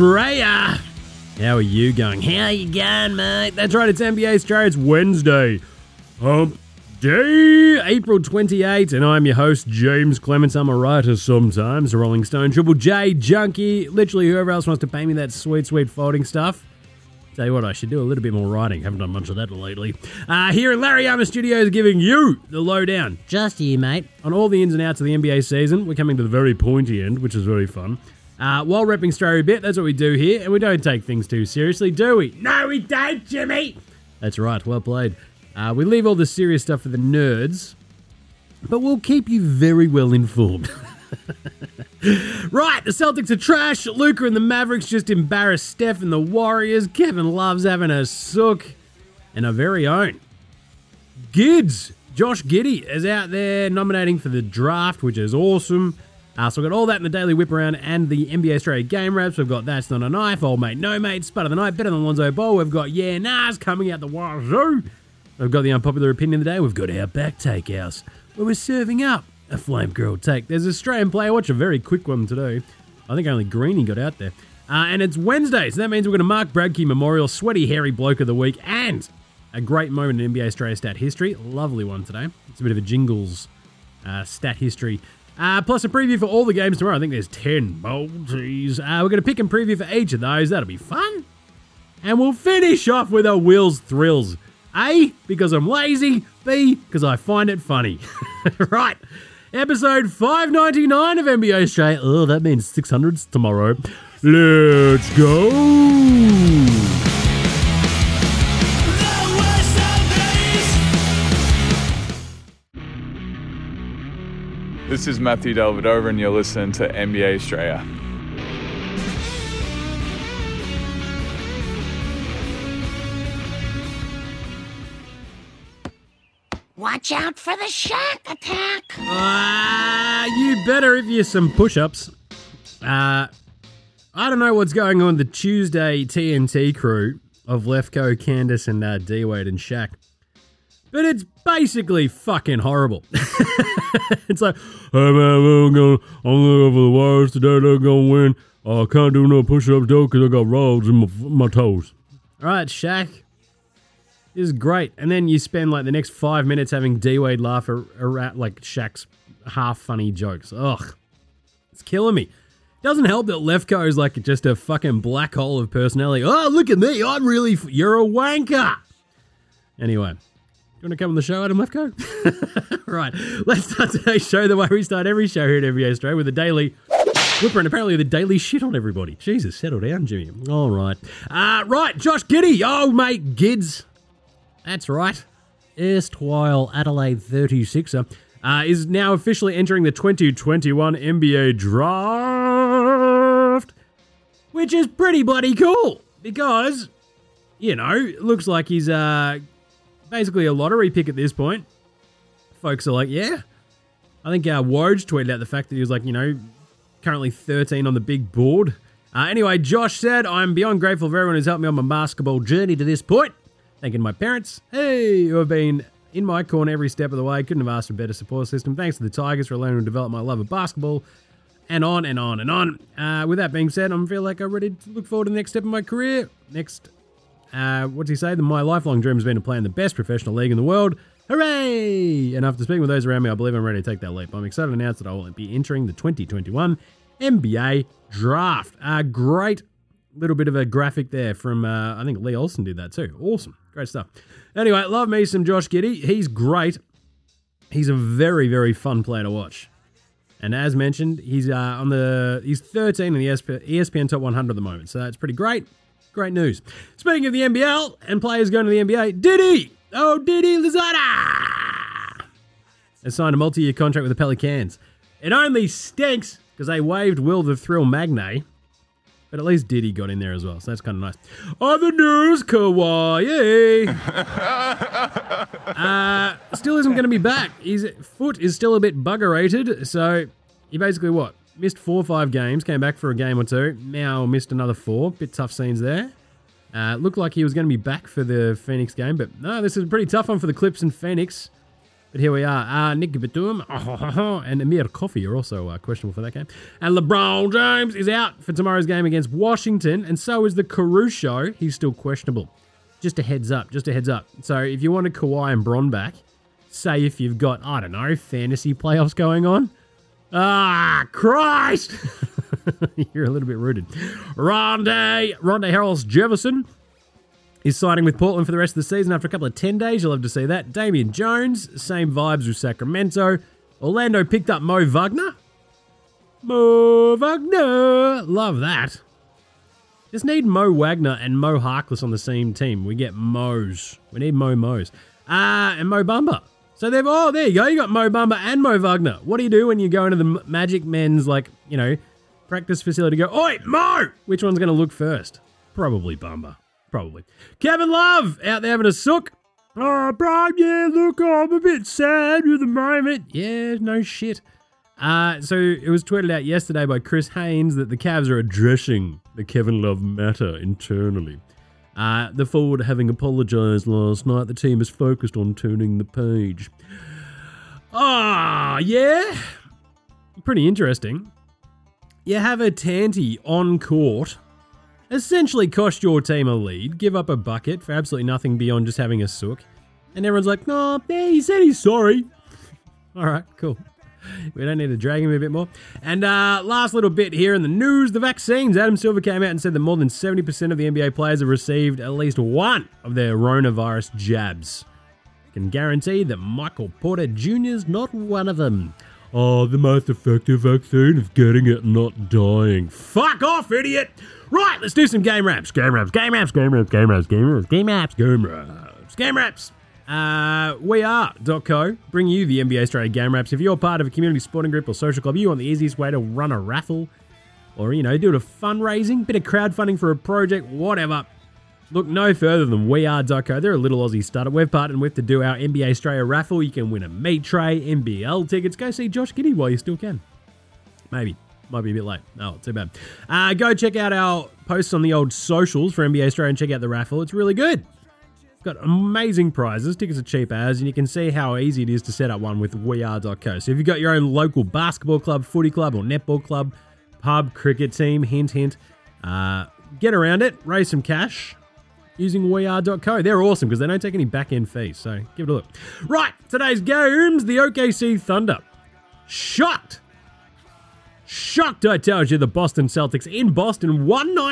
Australia. How are you going? How you going, mate? That's right, it's NBA Australia. It's Wednesday. Hump Day, April 28th, and I'm your host, James Clements. I'm a writer sometimes, a Rolling Stone, Triple J junkie, literally whoever else wants to pay me that sweet, sweet folding stuff. Tell you what, I should do a little bit more writing. Haven't done much of that lately. Here in Larry Armour Studios, giving you the lowdown, just here, mate, on all the ins and outs of the NBA season. We're coming to the very pointy end, which is very fun. While repping Australia a bit, that's what we do here, and we don't take things too seriously, do we? No, we don't, Jimmy! That's right, well played. We leave all the serious stuff for the nerds, but we'll keep you very well informed. Right, the Celtics are trash. Luka and the Mavericks just embarrassed Steph and the Warriors. Kevin Love's having a sook. And our very own Gids, Josh Giddey, is out there nominating for the draft, which is awesome. So we've got all that in the Daily Whip Around and the NBA Australia Game Wraps. We've got That's Not a Knife, Old Mate, No Mate, Spud of the Night, Better Than Lonzo Ball. We've got Yeah Nahs coming out the wazoo. We've got the unpopular opinion of the day. We've got our back takehouse, where we're serving up a flame girl take. There's an Australian player. Watch a very quick one today. I think only Greenie got out there. And it's Wednesday, so that means we're going to Mark Bradkey Memorial, Sweaty Hairy Bloke of the Week, and a great moment in NBA Australia stat history. Lovely one today. It's a bit of a jingles stat history. Plus a preview for all the games tomorrow. I think there's 10 multis. We're going to pick and preview for each of those. That'll be fun. And we'll finish off with a Will's Thrills. A, because I'm lazy. B, because I find it funny. Right. Episode 599 of NBA Australia. Oh, that means 600s tomorrow. Let's go. This is Matthew Delvedova, and you're listening to NBA Australia. Watch out for the Shaq attack. You better if you're some push-ups. I don't know what's going on with the Tuesday TNT crew of Lefko, Candace, and D-Wade and Shaq. But it's basically fucking horrible. It's like, hey man, I'm gonna go for the Warriors today. They're gonna win. I can't do no push-ups though because I got rolls in my toes. All right, Shaq. This is great. And then you spend like the next 5 minutes having D-Wade laugh at like Shaq's half funny jokes. Ugh. It's killing me. Doesn't help that Lefko is like just a fucking black hole of personality. Oh, look at me. I'm really... You're a wanker. Anyway. You want to come on the show, Adam Lefko? Right. Let's start today's show the way we start every show here at NBA Australia with a daily... Whipper, and apparently the daily shit on everybody. Jesus, settle down, Jimmy. All right. Right. Josh Giddey. Oh, mate. Gids. That's right. Erstwhile Adelaide 36er is now officially entering the 2021 NBA Draft, which is pretty bloody cool because, you know, it looks like he's basically a lottery pick at this point. Folks are like, yeah. I think Woj tweeted out the fact that he was like, you know, currently 13 on the big board. Anyway, Josh said, I'm beyond grateful for everyone who's helped me on my basketball journey to this point. Thanking my parents, who have been in my corner every step of the way. Couldn't have asked for a better support system. Thanks to the Tigers for allowing me to develop my love of basketball. And on and on and on. With that being said, I feel like I'm ready to look forward to the next step in my career. Next, what's he say? My lifelong dream has been to play in the best professional league in the world. Hooray! And after speaking with those around me, I believe I'm ready to take that leap. I'm excited to announce that I will be entering the 2021 NBA Draft. Great little bit of a graphic there from, I think Lee Olsen did that too. Awesome. Great stuff. Anyway, love me some Josh Giddey. He's great. He's a very, very fun player to watch. And as mentioned, he's 13 in the ESPN Top 100 at the moment. So that's pretty great. Great news. Speaking of the NBL and players going to the NBA, Diddy! Oh, Diddy Lozada! Has signed a multi-year contract with the Pelicans. It only stinks because they waived Will the Thrill Magnay. But at least Diddy got in there as well, so that's kind of nice. Other news, Kawhi. Still isn't going to be back. His foot is still a bit buggerated, so he basically, missed 4 or 5 games, came back for a game or 2, now missed another 4. Bit tough scenes there. Looked like he was going to be back for the Phoenix game, but no, this is a pretty tough one for the Clips and Phoenix. But here we are. Nick Batum and Amir Coffey are also questionable for that game. And LeBron James is out for tomorrow's game against Washington, and so is the Caruso. He's still questionable. Just a heads up. So if you wanted Kawhi and Bron back, say if you've got, I don't know, fantasy playoffs going on. Christ! You're a little bit rooted. Rondae Harrells Jefferson is signing with Portland for the rest of the season after a couple of 10 days. You'll love to see that. Damian Jones, same vibes with Sacramento. Orlando picked up Mo Wagner. Love that. Just need Mo Wagner and Mo Harkless on the same team. We get Mo's. We need Mo's. And Mo Bamba. So there you go. You got Mo Bamba and Mo Wagner. What do you do when you go into the Magic men's, practice facility? Go, oi, Mo! Which one's going to look first? Probably Bamba. Probably. Kevin Love out there having a sook. Oh, Brian, yeah, look, I'm a bit sad at the moment. Yeah, no shit. So it was tweeted out yesterday by Chris Haynes that the Cavs are addressing the Kevin Love matter internally. The forward having apologised last night, the team is focused on turning the page. Yeah. Pretty interesting. You have a Tanty on court, essentially cost your team a lead, give up a bucket for absolutely nothing beyond just having a sook, and everyone's like, no, he said he's sorry. All right, cool. We don't need to drag him a bit more. And last little bit here in the news, the vaccines. Adam Silver came out and said that more than 70% of the NBA players have received at least one of their coronavirus jabs. Can guarantee that Michael Porter Jr. is not one of them. Oh, the most effective vaccine is getting it, not dying. Fuck off, idiot! Right, let's do some game raps. We are.co bring you the NBA Australia game raps. If you're part of a community sporting group or social club, you want the easiest way to run a raffle or, do a fundraising, bit of crowdfunding for a project, whatever. Look no further than weare.co. They're a little Aussie startup we've partnered with to do our NBA Australia raffle. You can win a meat tray, NBL tickets. Go see Josh Giddey while you still can. Maybe. Might be a bit late. Oh, too bad. Go check out our posts on the old socials for NBA Australia and check out the raffle. It's really good. Got amazing prizes. Tickets are cheap as, and you can see how easy it is to set up one with weare.co. So if you've got your own local basketball club, footy club, or netball club, pub, cricket team, hint, get around it, raise some cash using weare.co. They're awesome because they don't take any back-end fees, so give it a look. Right, today's games, the OKC Thunder. Shocked, I tell you, the Boston Celtics in Boston,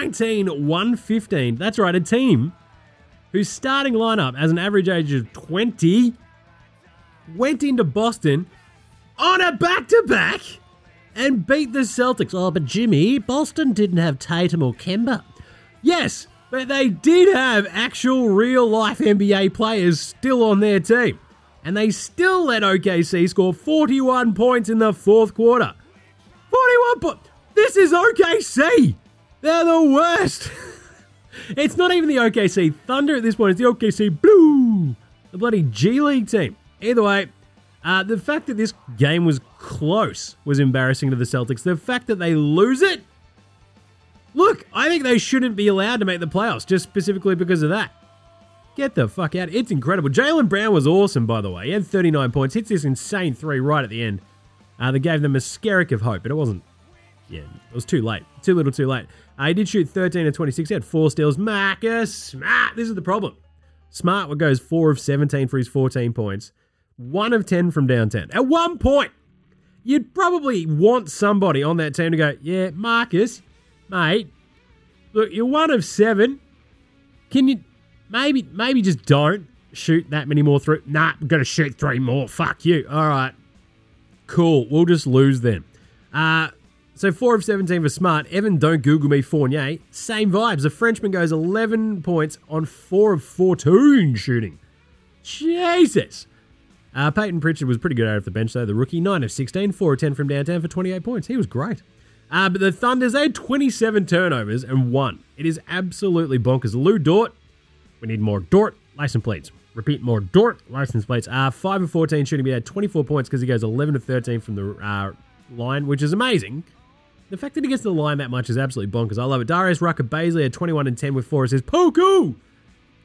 119-115. That's right, a team whose starting lineup has an average age of 20 went into Boston on a back-to-back and beat the Celtics. Oh, but Jimmy, Boston didn't have Tatum or Kemba. Yes, but they did have actual real-life NBA players still on their team. And they still let OKC score 41 points in the fourth quarter. 41 points! This is OKC! They're the worst! It's not even the OKC Thunder at this point, it's the OKC Blue! The bloody G League team. Either way, the fact that this game was close was embarrassing to the Celtics. The fact that they lose it? Look, I think they shouldn't be allowed to make the playoffs, just specifically because of that. Get the fuck out. It's incredible. Jaylen Brown was awesome, by the way. He had 39 points, hits this insane three right at the end. That gave them a skerrick of hope, but it wasn't. Yeah, it was too late. Too little, too late. He did shoot 13 of 26. He had 4 steals. Marcus Smart. This is the problem. Smart goes 4 of 17 for his 14 points. 1 of 10 from downtown. At one point, you'd probably want somebody on that team to go, yeah, Marcus, mate, look, you're 1 of 7. Can you maybe just don't shoot that many more through? Nah, we're going to shoot 3 more. Fuck you. All right. Cool. We'll just lose then. So 4 of 17 for Smart. Evan, don't Google me, Fournier. Same vibes. The Frenchman goes 11 points on 4 of 14 shooting. Jesus. Peyton Pritchard was pretty good out of the bench, though. The rookie, 9 of 16, 4 of 10 from downtown for 28 points. He was great. But the Thunders, they had 27 turnovers and 1. It is absolutely bonkers. Lou Dort, we need more Dort, license plates. Repeat, more Dort, license plates. 5 of 14 shooting. He had 24 points because he goes 11 of 13 from the line, which is amazing. The fact that he gets to the line that much is absolutely bonkers. I love it. Darius Rucker-Baisley had 21 and 10 with 4 assists. Poku!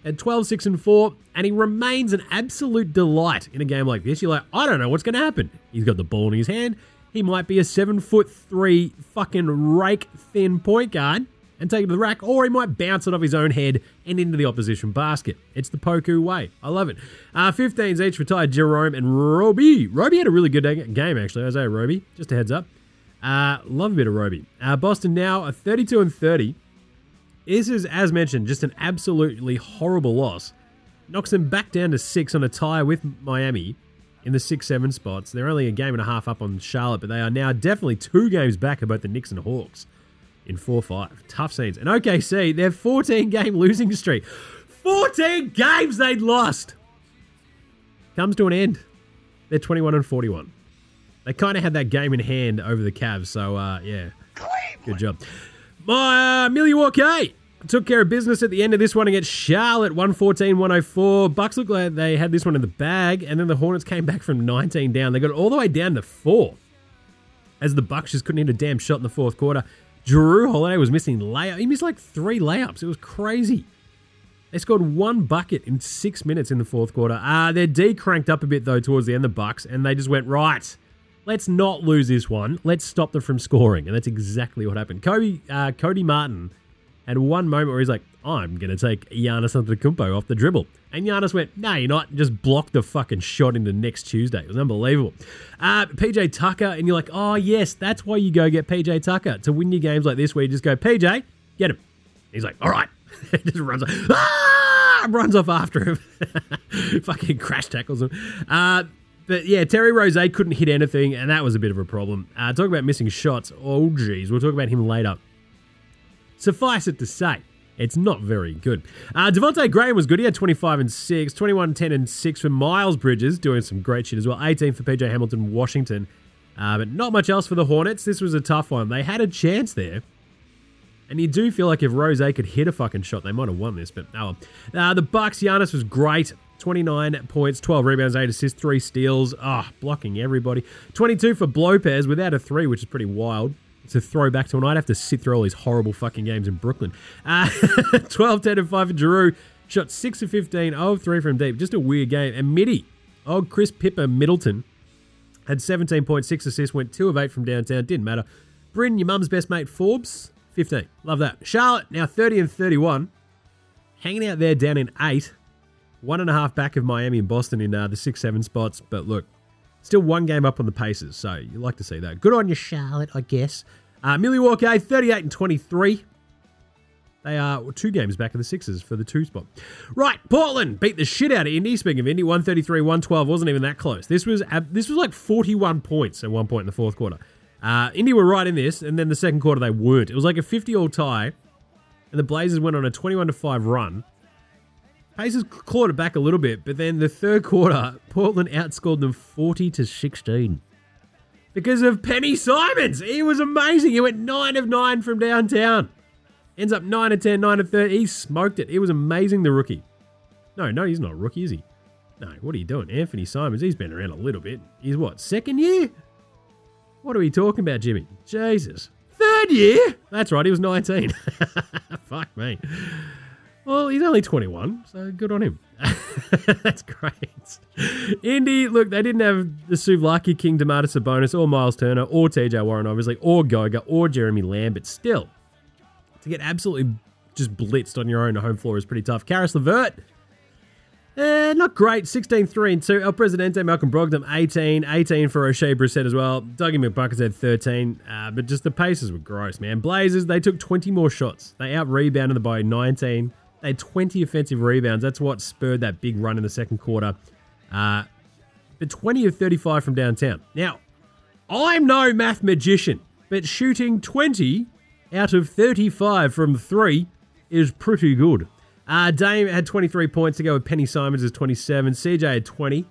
at 12, 6, and 4, and he remains an absolute delight in a game like this. You're like, I don't know what's going to happen. He's got the ball in his hand. He might be a 7'3" fucking rake thin point guard and take it to the rack, or he might bounce it off his own head and into the opposition basket. It's the Poku way. I love it. 15s each for Ty Jerome and Roby. Roby had a really good game, actually. Isaiah Roby, just a heads up. Love a bit of Roby. Boston now a 32 and 30. This is, as mentioned, just an absolutely horrible loss. Knocks them back down to 6 on a tie with Miami in the 6-7 spots. They're only a game and a half up on Charlotte, but they are now definitely 2 games back of both the Knicks and Hawks in 4-5. Tough scenes. And OKC, their 14-game losing streak. 14 games they'd lost. Comes to an end. They're 21 and 41. They kind of had that game in hand over the Cavs, so yeah, good job. My Milwaukee took care of business at the end of this one against Charlotte, 114-104. Bucks looked like they had this one in the bag, and then the Hornets came back from 19 down. They got all the way down to 4 as the Bucks just couldn't hit a damn shot in the fourth quarter. Drew Holiday was missing layup. He missed like 3 layups. It was crazy. They scored 1 bucket in 6 minutes in the fourth quarter. Their D cranked up a bit, though, towards the end of the Bucks, and they just went, right, let's not lose this one. Let's stop them from scoring. And that's exactly what happened. Cody Martin had one moment where he's like, I'm going to take Giannis Antetokounmpo off the dribble. And Giannis went, no, you're not. Just blocked the fucking shot into next Tuesday. It was unbelievable. PJ Tucker, and you're like, oh, yes, that's why you go get PJ Tucker, to win your games like this where you just go, PJ, get him. He's like, all right. Just runs off after him. Fucking crash tackles him. But yeah, Terry Rozier couldn't hit anything, and that was a bit of a problem. Talk about missing shots. Oh, geez. We'll talk about him later. Suffice it to say, it's not very good. Devontae Graham was good. He had 25 and 6, 21, 10 and 6 for Miles Bridges, doing some great shit as well. 18 for PJ Hamilton, Washington. But not much else for the Hornets. This was a tough one. They had a chance there. And you do feel like if Rozier could hit a fucking shot, they might have won this, but oh well. The Bucks, Giannis was great. 29 points, 12 rebounds, 8 assists, 3 steals. Blocking everybody. 22 for Lopez without a 3, which is pretty wild. It's a throwback to when I'd have to sit through all these horrible fucking games in Brooklyn. 12, 10, and 5 for Giroux. Shot 6 of 15, 0 of 3 from deep. Just a weird game. And Mitty, Chris Pippa Middleton, had 17 points, 6 assists, went 2 of 8 from downtown. Didn't matter. Bryn, your mum's best mate, Forbes, 15. Love that. Charlotte, now 30 and 31. Hanging out there down in 8. 1.5 back of Miami and Boston in the 6-7 spots. But look, still 1 game up on the Pacers, so you like to see that. Good on you, Charlotte, I guess. Milwaukee, 38 and 23. They are 2 games back of the Sixers for the 2 spot. Right, Portland beat the shit out of Indy. Speaking of Indy, 133-112 wasn't even that close. This was like 41 points at one point in the fourth quarter. Indy were right in this, and then the second quarter they weren't. It was like a 50-all tie, and the Blazers went on a 21-5 run. Pacers clawed it back a little bit, but then the third quarter, Portland outscored them 40-16. Because of Penny Simons. He was amazing. He went 9 of 9 from downtown. Ends up 9 of 10, 9 of 30. He smoked it. He was amazing, the rookie. No, he's not a rookie, is he? No, what are you doing? Anthony Simons, he's been around a little bit. He's what, second year? What are we talking about, Jimmy? Jesus. Third year? That's right, he was 19. Fuck me. Well, he's only 21, so good on him. That's great. Indy, look, they didn't have the Suvlaki King, Domantas Sabonis, or Miles Turner, or TJ Warren, obviously, or Goga, or Jeremy Lamb, but still, to get absolutely just blitzed on your own home floor is pretty tough. Karis LeVert, not great. 16-3-2. El Presidente, Malcolm Brogdon, 18 for O'Shea Brissett as well. Dougie McBuckets had 13. But just the Pacers were gross, man. Blazers, they took 20 more shots. They out-rebounded them by 19. They had 20 offensive rebounds. That's what spurred that big run in the second quarter. But 20 of 35 from downtown. Now, I'm no math magician, but shooting 20 out of 35 from 3 is pretty good. Dame had 23 points to go with Penny Simons as 27. CJ had 20.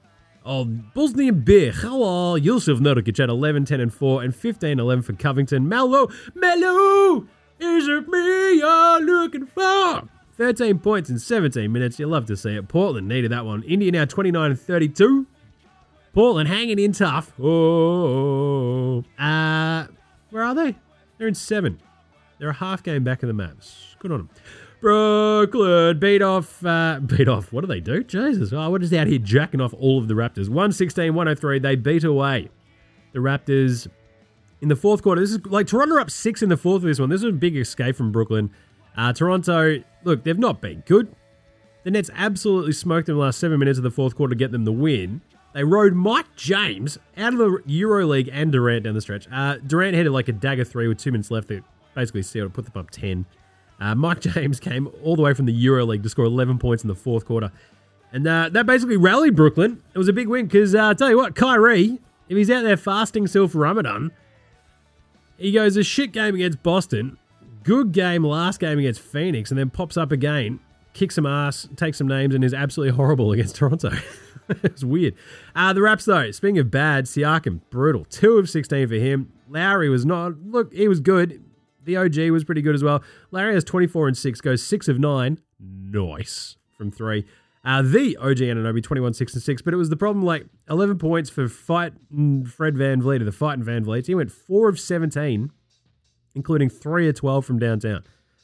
Bosnian Bear, hello. Yusuf Nurkic had 11, 10, and 4, and 15, 11 for Covington. Melo, is it me you're looking for? 13 points in 17 minutes. You love to see it. Portland needed that one. India now 29 and 32. Portland hanging in tough. Where are they? They're in 7. They're a half game back of the Mavs. Good on them. Brooklyn beat off. What do they do? Jesus. Oh, we're just out here jacking off all of the Raptors. 116-103. They beat away the Raptors in the fourth quarter. This is like Toronto up 6 in the fourth of this one. This is a big escape from Brooklyn. Toronto, look, they've not been good. The Nets absolutely smoked them in the last 7 minutes of the fourth quarter to get them the win. They rode Mike James out of the EuroLeague and Durant down the stretch. Durant hit like a dagger 3 with 2 minutes left. It basically sealed it, put them up 10. Mike James came all the way from the EuroLeague to score 11 points in the fourth quarter. And that basically rallied Brooklyn. It was a big win because, I'll tell you what, Kyrie, if he's out there fasting still for Ramadan, he goes a shit game against Boston, good game last game against Phoenix, and then pops up again, kicks some ass, takes some names, and is absolutely horrible against Toronto. It's weird. The Raps, though, speaking of bad, Siakam, brutal. 2 of 16 for him. Lowry was not, look, he was good. The OG was pretty good as well. Larry has 24 and 6, goes 6 of 9. Nice. From 3. The OG Anunoby, 21, 6 and 6. But it was the problem, like 11 points for Fred VanVleet, or the Fighting VanVleet. He went 4 of 17, including 3 of 12 from downtown.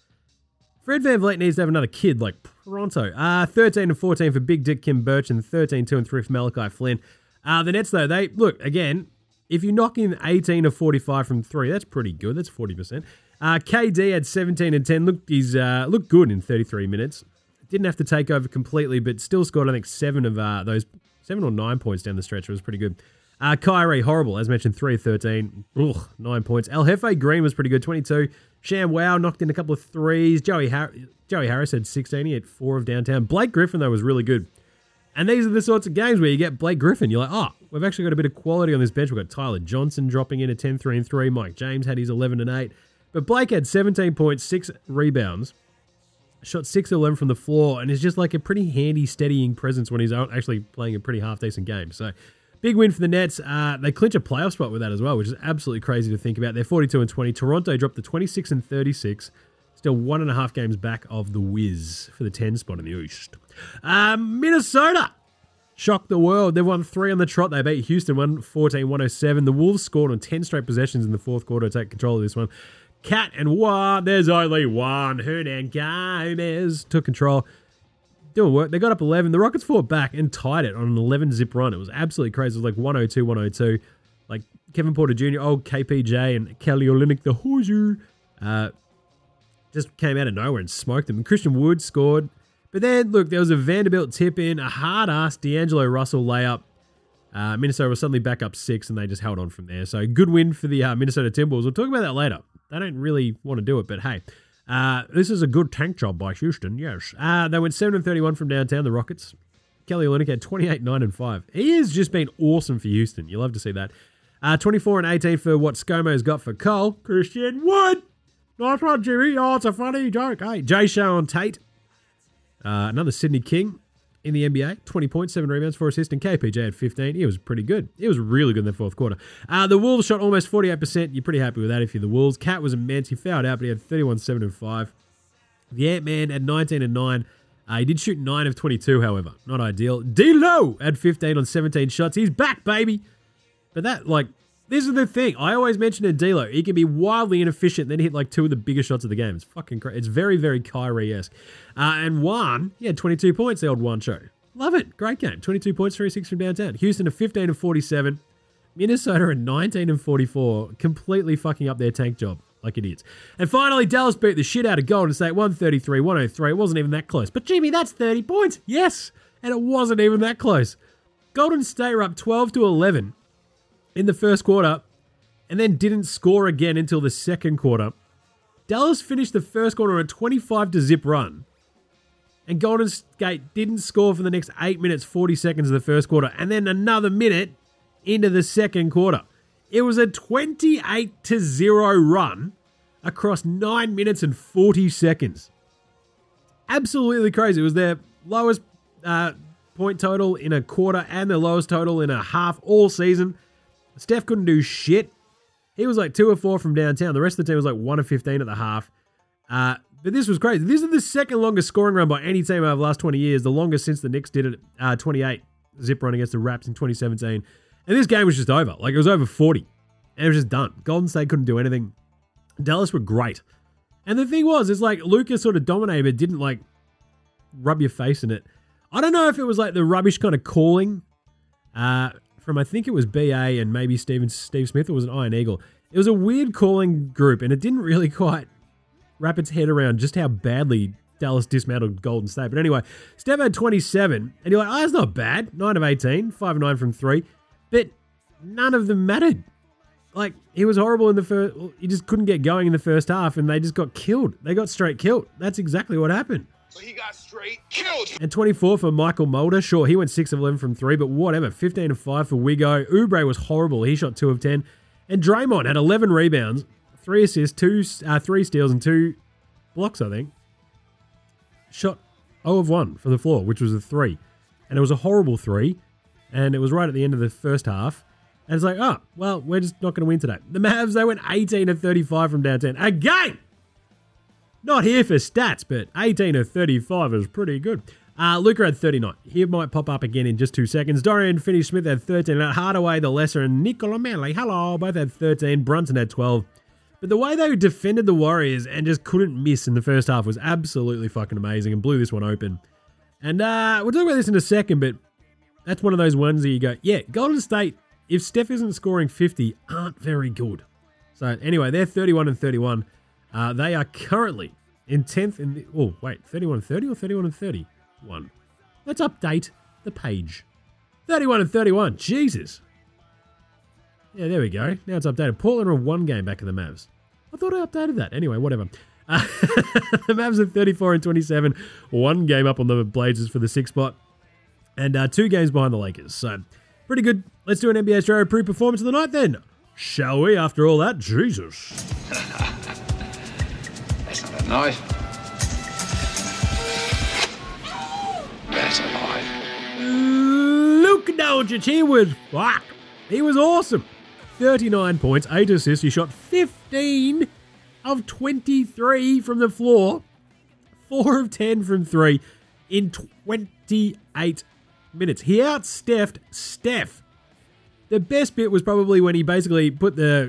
Fred VanVleet needs to have another kid like pronto. 13 and 14 for Big Dick Kim Birch, and 13, 2 and 3 for Malachi Flynn. The Nets, though, they, look, again, if you knock in 18 of 45 from 3, that's pretty good. That's 40%. KD had 17 and 10. Looked good in 33 minutes. Didn't have to take over completely, but still scored, I think, 7 of those 7 or 9 points down the stretch. It was pretty good. Kyrie, horrible. As mentioned, 3 of 13. 9 points. El Jefe Green was pretty good, 22. Sham Wow knocked in a couple of threes. Joey Harris had 16. He had 4 of downtown. Blake Griffin, though, was really good. And these are the sorts of games where you get Blake Griffin. You're like, oh, we've actually got a bit of quality on this bench. We've got Tyler Johnson dropping in at 10, 3 and 3. Mike James had his 11 and 8. But Blake had 17 points, 6 rebounds, shot 6 of 11 from the floor, and is just like a pretty handy, steadying presence when he's actually playing a pretty half-decent game. So, big win for the Nets. They clinch a playoff spot with that as well, which is absolutely crazy to think about. They're 42 and 20. Toronto dropped to 26 and 36. Still 1.5 games back of the Wiz for the 10 spot in the East. Minnesota shocked the world. They've won 3 on the trot. They beat Houston 114-107. The Wolves scored on 10 straight possessions in the fourth quarter to take control of this one. Cat and one. There's only one. Hernan Gomez took control. Doing work. They got up 11. The Rockets fought back and tied it on an 11-zip run. It was absolutely crazy. It was like 102-102. Like Kevin Porter Jr., old KPJ, and Kelly Olynyk, the Hoosier, just came out of nowhere and smoked them. And Christian Wood scored. But then, look, there was a Vanderbilt tip-in, a hard-ass D'Angelo Russell layup. Minnesota was suddenly back up 6, and they just held on from there. So, good win for the Minnesota Timberwolves. We'll talk about that later. They don't really want to do it, but hey. This is a good tank job by Houston, yes. They went 7 and 31 from downtown, the Rockets. Kelly Olynyk had 28, 9 and 5. He has just been awesome for Houston. You love to see that. 24 and 18 for what ScoMo's got for Cole. Christian Wood. Nice one, Jimmy. Oh, it's a funny joke. Hey, Jay Sean Tate. Another Sydney King in the NBA. 20 points, 7 rebounds, 4 assists, and KPJ had 15. He was pretty good. He was really good in the fourth quarter. The Wolves shot almost 48%. You're pretty happy with that if you're the Wolves. Cat was immense. He fouled out, but he had 31, 7 and 5. The Ant-Man had 19 and 9. He did shoot 9 of 22, however. Not ideal. D-Lo had 15 on 17 shots. He's back, baby. But that, like, this is the thing. I always mention a D-Lo. He can be wildly inefficient, then hit like 2 of the biggest shots of the game. It's fucking crazy. It's very, very Kyrie-esque. And Juan, he had 22 points, the old Juan show. Love it. Great game. 22 points, 36 from downtown. Houston at 15 and 47. Minnesota at 19 and 44. Completely fucking up their tank job like idiots. And finally, Dallas beat the shit out of Golden State 133-103. It wasn't even that close. But Jimmy, that's 30 points. Yes. And it wasn't even that close. Golden State were up 12-11 in the first quarter and then didn't score again until the second quarter. Dallas finished the first quarter on a 25-zip run. And Golden State didn't score for the next 8 minutes, 40 seconds of the first quarter. And then another minute into the second quarter. It was a 28-0 run across 9 minutes and 40 seconds. Absolutely crazy. It was their lowest point total in a quarter and their lowest total in a half all season. Steph couldn't do shit. He was like 2 of 4 from downtown. The rest of the team was like 1 of 15 at the half. But this was crazy. This is the second longest scoring run by any team over the last 20 years. The longest since the Knicks did it, 28 zip run against the Raps in 2017. And this game was just over. Like, it was over 40. And it was just done. Golden State couldn't do anything. Dallas were great. And the thing was, it's like Lucas sort of dominated, but didn't like rub your face in it. I don't know if it was like the rubbish kind of calling from, I think it was BA and maybe Steve Smith, or was it Iron Eagle. It was a weird calling group, and it didn't really quite wrap its head around just how badly Dallas dismantled Golden State. But anyway, Steph had 27, and you're like, oh, that's not bad. 9 of 18, 5 of 9 from 3. But none of them mattered. Like, he was horrible in the first... He just couldn't get going in the first half, and they just got killed. They got straight killed. That's exactly what happened. He got straight killed. And 24 for Michael Mulder. Sure, he went 6 of 11 from 3, but whatever. 15 of 5 for Wigo. Oubre was horrible. He shot 2 of 10. And Draymond had 11 rebounds, 3 assists, 3 steals, and 2 blocks, I think. Shot 0 of 1 from the floor, which was a 3. And it was a horrible 3. And it was right at the end of the first half. And it's like, oh, well, we're just not going to win today. The Mavs, they went 18 of 35 from downtown. Again! Not here for stats, but 18 of 35 is pretty good. Luka had 39. He might pop up again in just 2 seconds. Dorian Finney-Smith had 13. Hardaway, the lesser, and Nicola Manley, hello, both had 13. Brunson had 12. But the way they defended the Warriors and just couldn't miss in the first half was absolutely fucking amazing and blew this one open. And we'll talk about this in a second, but that's one of those ones that you go, yeah, Golden State, if Steph isn't scoring 50, aren't very good. So anyway, they're 31 and 31. They are currently in 10th in the... Oh, wait, 31 and 30 or 31 and 31? Let's update the page. 31 and 31, Jesus. Yeah, there we go. Now it's updated. Portland are 1 game back in the Mavs. I thought I updated that. Anyway, whatever. The Mavs are 34 and 27. 1 game up on the Blazers for the 6th spot. And 2 games behind the Lakers. So, pretty good. Let's do an NBA Australia pre-performance of the night then. Shall we, after all that? Jesus. That's not a knife. That's a knife. Luka Doncic, he was fuck. He was awesome. 39 points, 8 assists. He shot 15 of 23 from the floor. 4 of 10 from 3 in 28 minutes. He out-Stepped Steph. The best bit was probably when he basically put the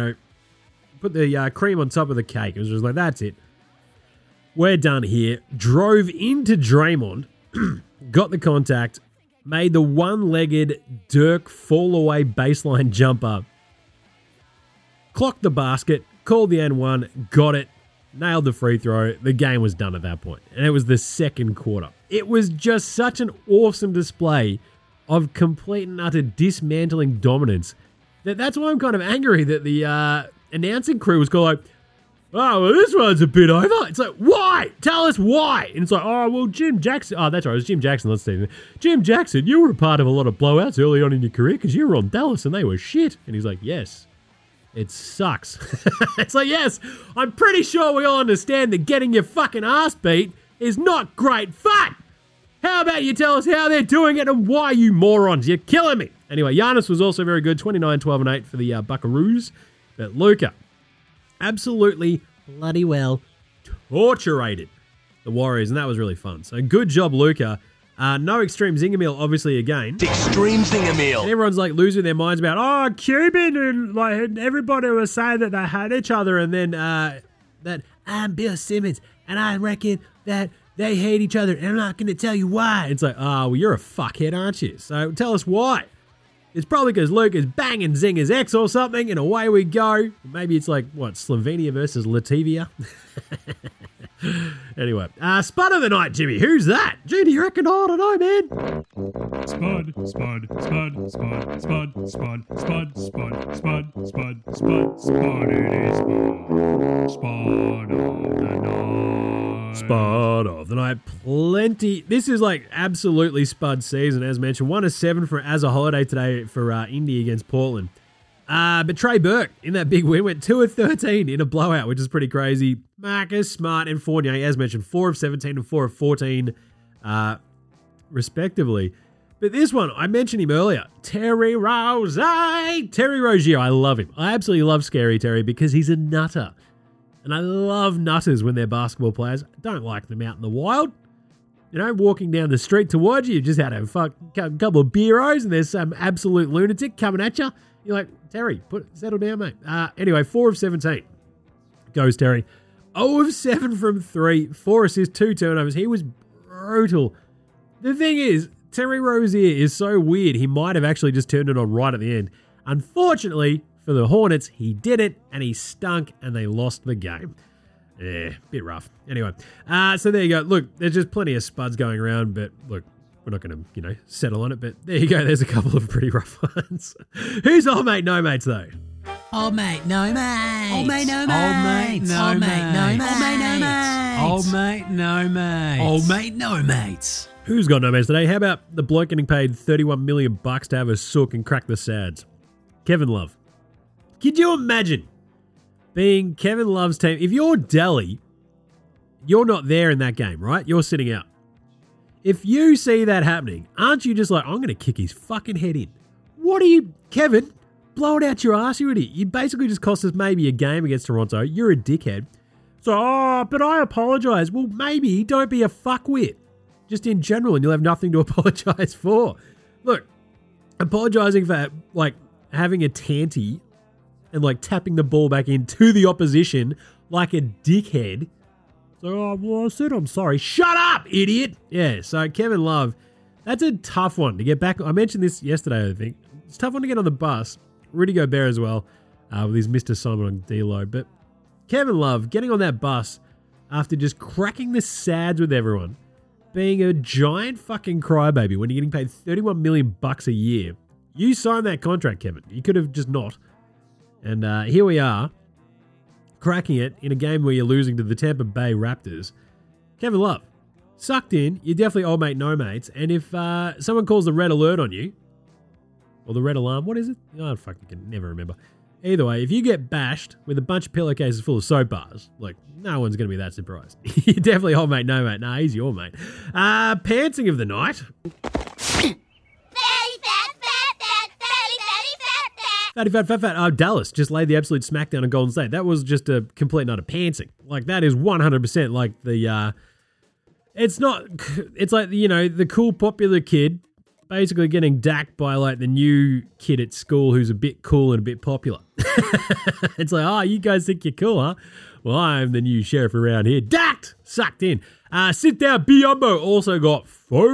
cream on top of the cake. It was just like, that's it. We're done here. Drove into Draymond, got the contact, made the one-legged Dirk fall-away baseline jumper, clocked the basket, called the N1, got it, nailed the free throw. The game was done at that point, and it was the second quarter. It was just such an awesome display of complete and utter dismantling dominance that's why I'm kind of angry that the announcing crew was called like, oh, well, this one's a bit over. It's like, why? Tell us why. And it's like, oh, well, Jim Jackson. Oh, that's right. It was Jim Jackson. Let's see. Jim Jackson, you were a part of a lot of blowouts early on in your career because you were on Dallas and they were shit. And he's like, yes, it sucks. It's like, yes, I'm pretty sure we all understand that getting your fucking ass beat is not great fun. How about you tell us how they're doing it and why, you morons? You're killing me. Anyway, Giannis was also very good. 29, 12, and 8 for the Buckaroos. But Luka absolutely bloody well torturated the Warriors, and that was really fun. So good job, Luka. No extreme zinger meal, obviously, again. Extreme zinger meal. And everyone's like losing their minds about, oh, Cuban, and like everybody was saying that they had each other, and then that I'm Bill Simmons, and I reckon that they hate each other, and I'm not going to tell you why. It's like, oh, well, you're a fuckhead, aren't you? So tell us why. It's probably because Luke is banging Zinger's ex or something, and away we go. Maybe it's like, what, Slovenia versus Latvia? Anyway, Spud of the night, Jimmy. Who's that? Gee, do you reckon? Oh, I don't know, man. Spud of the night. Plenty. This is like absolutely Spud season, as mentioned. 1 of 7 for as a holiday today for Indy against Portland. But Trey Burke in that big win went 2 of 13 in a blowout, which is pretty crazy. Marcus Smart and Fournier, as mentioned, 4 of 17 and 4 of 14, respectively. But this one, I mentioned him earlier. Terry Rozier. I love him. I absolutely love Scary Terry because he's a nutter. And I love nutters when they're basketball players. I don't like them out in the wild. You know, walking down the street towards you, you've just had a couple of beeros and there's some absolute lunatic coming at you. You're like, Terry, settle down, mate. Anyway, 4 of 17 goes Terry. 0 of 7 from 3, 4 assists, 2 turnovers. He was brutal. The thing is, Terry Rozier is so weird, he might have actually just turned it on right at the end. Unfortunately for the Hornets, he didn't, and he stunk, and they lost the game. Yeah, bit rough. Anyway, so there you go. Look, there's just plenty of spuds going around, but look, we're not going to, settle on it. But there you go. There's a couple of pretty rough ones. Who's old mate, no mates, though? Old mate, no mates. Old mate, no mates. Old mate, no Old mate, no mates. mates. Old mate, no mates. Old mate, no mates. Who's got no mates today? How about the bloke getting paid $31 million to have a sook and crack the sads? Kevin Love. Could you imagine being Kevin Love's team? If you're Delhi, you're not there in that game, right? You're sitting out. If you see that happening, aren't you just like, I'm going to kick his fucking head in? What are you, Kevin? Blow it out your ass, you idiot. You basically just cost us maybe a game against Toronto. You're a dickhead. So, but I apologise. Well, maybe don't be a fuckwit. Just in general, and you'll have nothing to apologise for. Look, apologising for, having a tanty and, tapping the ball back into the opposition like a dickhead. So, I said I'm sorry. Shut up, idiot! Yeah, so Kevin Love, that's a tough one to get back. I mentioned this yesterday, I think. It's a tough one to get on the bus. Rudy Gobert as well, with his Mr. Simon on D-Lo. But Kevin Love getting on that bus after just cracking the sads with everyone, being a giant fucking crybaby when you're getting paid $31 million a year. You signed that contract, Kevin. You could have just not. And here we are, cracking it in a game where you're losing to the Tampa Bay Raptors. Kevin Love, sucked in. You're definitely old mate, no mates. And if someone calls the red alert on you, or the red alarm, what is it? I fucking can never remember. Either way, if you get bashed with a bunch of pillowcases full of soap bars, no one's going to be that surprised. You're definitely old mate, no mate. Nah, he's your mate. Pantsing of the night. Fatty fat. Dallas just laid the absolute smackdown on Golden State. That was just a complete and utter pantsing. That is 100% like the, it's not, it's like, the cool popular kid basically getting dacked by the new kid at school who's a bit cool and a bit popular. It's like, you guys think you're cool, huh? Well, I'm the new sheriff around here. Dacked! Sucked in. Sit down, Biyombo also got faced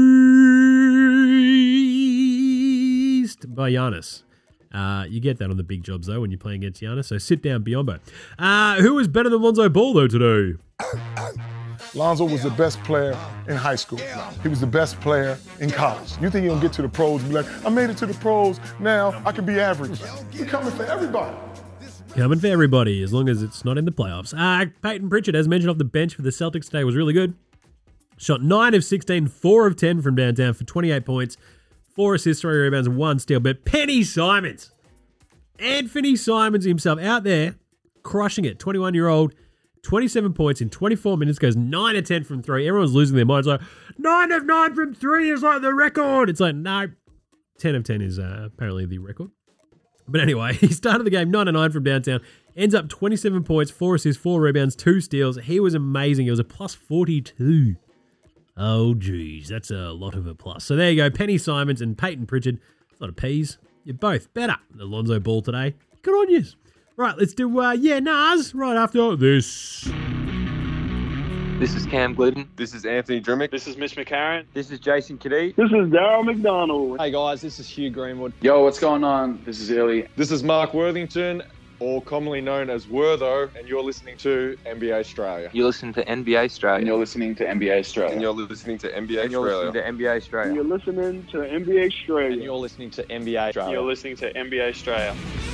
by Giannis. You get that on the big jobs, though, when you're playing against Giannis. So sit down, Biyombo. Who was better than Lonzo Ball, though, today? Lonzo was the best player in high school. He was the best player in college. You think he'll get to the pros and be like, I made it to the pros, now I can be average. We're coming for everybody. Coming for everybody, as long as it's not in the playoffs. Peyton Pritchard, as mentioned off the bench for the Celtics today, was really good. Shot 9 of 16, 4 of 10 from downtown for 28 points, 4 assists, 3 rebounds, 1 steal. But Penny Simons, Anthony Simons himself out there crushing it. 21-year-old, 27 points in 24 minutes, goes 9 of 10 from 3. Everyone's losing their minds. 9 of 9 from 3 is the record. It's no, 10 of 10 is apparently the record. But anyway, he started the game 9 of 9 from downtown, ends up 27 points, 4 assists, 4 rebounds, 2 steals. He was amazing. It was a plus 42. Oh, geez, that's a lot of a plus. So there you go, Penny Simons and Peyton Pritchard. A lot of P's. You're both better than Alonzo Ball today. Good on you. Right, let's do, Nas, right after this. This is Cam Glidden. This is Anthony Drimmick. This is Mitch McCarron. This is Jason Kadee. This is Darryl McDonald. Hey guys, this is Hugh Greenwood. Yo, what's going on? This is Illy. This is Mark Worthington, or commonly known as Wortho, and you're listening to NBA Australia. You're listening to NBA Australia. And you're listening to NBA Australia. And you're listening to NBA and you're Australia. listening to NBA Australia. And you're listening to NBA Australia. And you're listening to NBA Australia. You're listening to NBA Australia.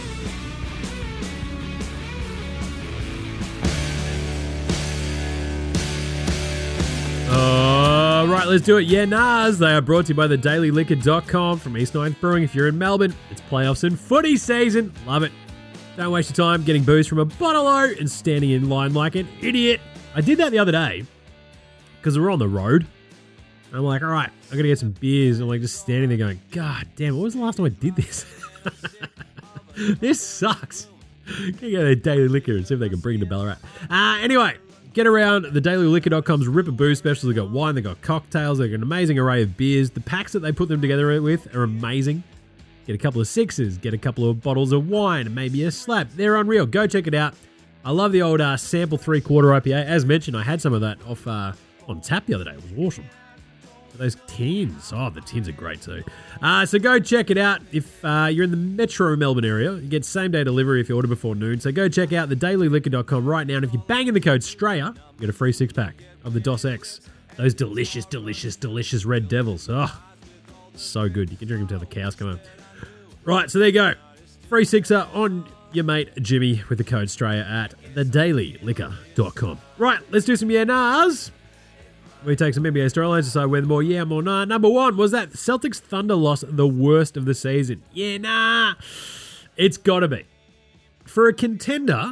Right, let's do it. Yeah, Nas. They are brought to you by thedailyliquor.com from East Ninth Brewing. If you're in Melbourne, it's playoffs and footy season. Love it. Don't waste your time getting booze from a bottle-o and standing in line like an idiot. I did that the other day because we're on the road. I'm like, all right, I got to get some beers. I'm just standing there going, God damn, when was the last time I did this? This sucks. Can you go to Daily Liquor and see if they can bring it to Ballarat. Anyway, get around thedailyliquor.com's Ripper Booze specials. They've got wine, they've got cocktails, they've got an amazing array of beers. The packs that they put them together with are amazing. Get a couple of sixes, get a couple of bottles of wine, maybe a slap. They're unreal. Go check it out. I love the old sample 3-quarter IPA. As mentioned, I had some of that off on tap the other day. It was awesome. Those tins. Oh, the tins are great too. So go check it out. If you're in the Metro Melbourne area, you get same-day delivery if you order before noon. So go check out thedailyliquor.com right now. And if you bang in the code STRAYA, you get a free 6-pack of the DOS X. Those delicious, delicious, delicious Red Devils. Oh, so good. You can drink them till the cows come home. Right, so there you go. Free 6er on your mate Jimmy with the code STRAYA at thedailyliquor.com. Right, let's do some yeah nahs. We take some NBA storylines to decide whether more yeah, more nah. Number one was that Celtics Thunder loss the worst of the season. Yeah, nah. It's got to be. For a contender,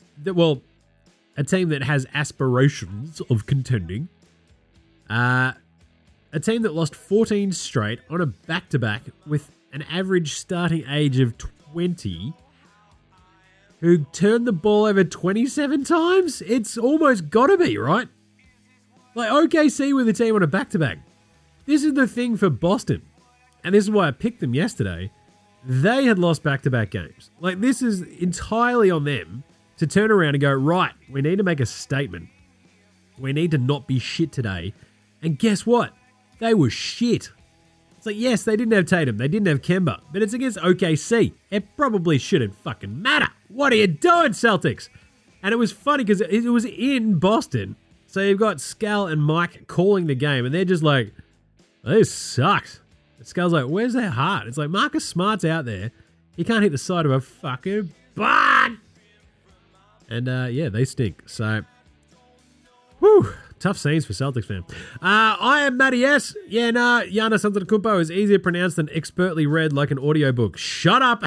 a team that has aspirations of contending, a team that lost 14 straight on a back-to-back with an average starting age of 20, who turned the ball over 27 times, it's almost got to be, right? Like OKC with a team on a back-to-back. This is the thing for Boston. And this is why I picked them yesterday. They had lost back-to-back games. Like, this is entirely on them to turn around and go, right, we need to make a statement. We need to not be shit today. And guess what? They were shit. It's like, yes, they didn't have Tatum. They didn't have Kemba. But it's against OKC. It probably shouldn't fucking matter. What are you doing, Celtics? And it was funny because it was in Boston. So you've got Scal and Mike calling the game, and they're just like, this sucks. And Scal's like, where's their heart? It's like, Marcus Smart's out there. He can't hit the side of a fucking barn. And, yeah, they stink. So, whew, tough scenes for Celtics fan. I am Matty S. Yeah, nah, Giannis Antetokounmpo is easier pronounced than expertly read like an audiobook. Shut up.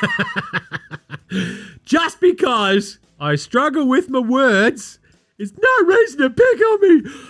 Just because I struggle with my words, it's no reason to pick on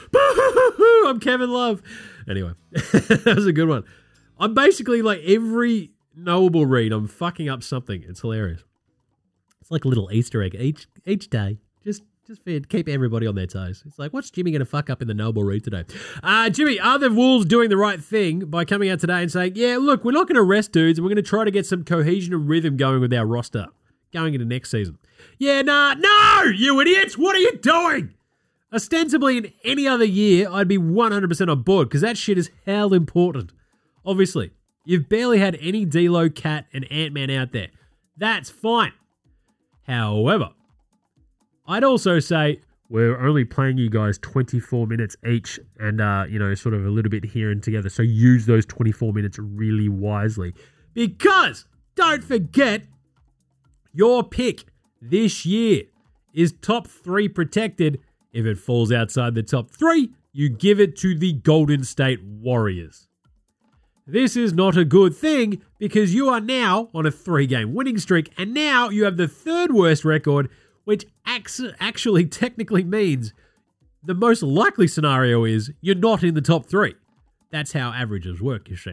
me. I'm Kevin Love. Anyway, that was a good one. I'm basically like every knowable read, I'm fucking up something. It's hilarious. It's like a little Easter egg each day. Just for keep everybody on their toes. It's like, what's Jimmy going to fuck up in the noble read today? Jimmy, are the Wolves doing the right thing by coming out today and saying, yeah, look, we're not going to rest dudes and we're going to try to get some cohesion and rhythm going with our roster going into next season? Yeah, nah, no, you idiots. What are you doing? Ostensibly in any other year, I'd be 100% on board because that shit is hell important. Obviously, you've barely had any D-Lo, Cat, and Ant-Man out there. That's fine. However, I'd also say we're only playing you guys 24 minutes each and, sort of a little bit here and together. So use those 24 minutes really wisely. Because, don't forget, your pick this year is top 3 protected. If it falls outside the top 3, you give it to the Golden State Warriors. This is not a good thing because you are now on a 3-game winning streak and now you have the 3rd worst record, which actually technically means the most likely scenario is you're not in the top 3. That's how averages work, you see.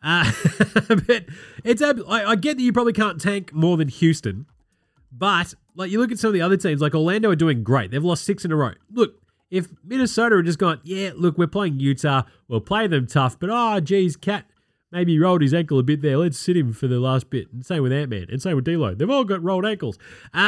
But I get that you probably can't tank more than Houston, but like you look at some of the other teams, like Orlando are doing great. They've lost 6 in a row. Look, if Minnesota had just gone, yeah, look, we're playing Utah, we'll play them tough, but geez, Cat maybe rolled his ankle a bit there. Let's sit him for the last bit. And same with Ant-Man, and same with D-Lo. They've all got rolled ankles.